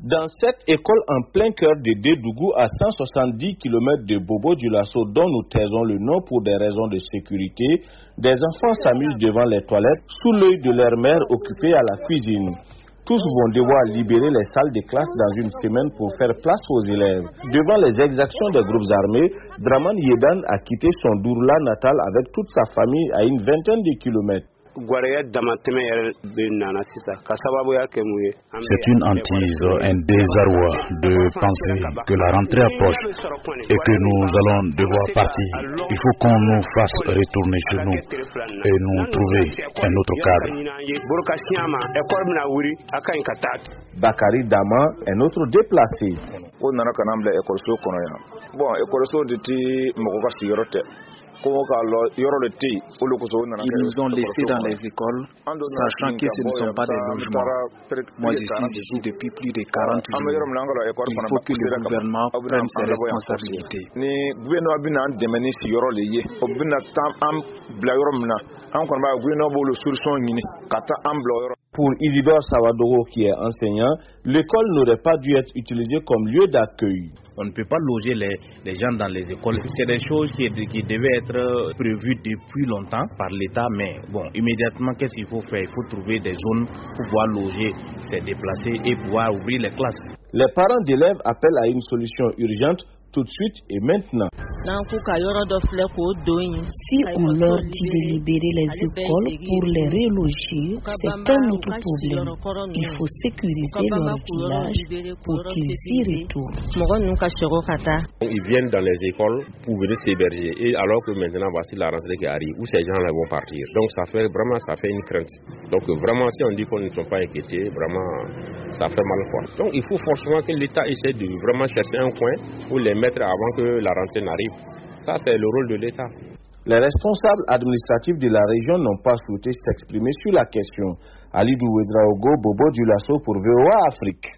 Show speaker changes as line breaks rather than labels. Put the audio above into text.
Dans cette école en plein cœur de Dédougou, à 170 km de Bobo-Dioulasso, dont nous taisons le nom pour des raisons de sécurité, des enfants s'amusent devant les toilettes sous l'œil de leur mère occupée à la cuisine. Tous vont devoir libérer les salles de classe dans une semaine pour faire place aux élèves. Devant les exactions des groupes armés, Draman Yedan a quitté son Dourla natal avec toute sa famille à une vingtaine de kilomètres.
C'est une hantise, un désarroi de penser que la rentrée approche et que nous allons devoir partir. Il faut qu'on nous fasse retourner chez nous et nous trouver un autre cadre.
Bakari Dama, un autre déplacé.
Ils nous ont laissés dans les écoles, sachant que ce ne sont pas des logements. Moi, je suis ici depuis plus de 40 jours. Il faut que le gouvernement prenne ses responsabilités.
Pour Isidore Sawadogo, qui est enseignant, l'école n'aurait pas dû être utilisée comme lieu d'accueil.
On ne peut pas loger les gens dans les écoles. C'est des choses qui devaient être prévues depuis longtemps par l'État, mais bon, immédiatement, qu'est-ce qu'il faut faire? Il faut trouver des zones pour pouvoir loger ces déplacés et pouvoir ouvrir les classes.
Les parents d'élèves appellent à une solution urgente tout de suite et maintenant.
Si on leur dit de libérer les écoles pour les reloger, c'est un autre problème. Il faut sécuriser leur village pour qu'ils y retournent.
Ils viennent dans les écoles pour venir s'héberger, et alors que maintenant voici la rentrée qui arrive où ces gens-là vont partir. Donc ça fait une crainte. Donc vraiment, si on dit qu'on ne sont pas inquiétés, vraiment ça fait mal quoi. Donc il faut forcément que l'État essaie de vraiment chercher un coin pour les mettre avant que la rentrée n'arrive. Ça, c'est le rôle de l'État.
Les responsables administratifs de la région n'ont pas souhaité s'exprimer sur la question. Ali Douedraogo, Bobo-Dioulasso pour VOA Afrique.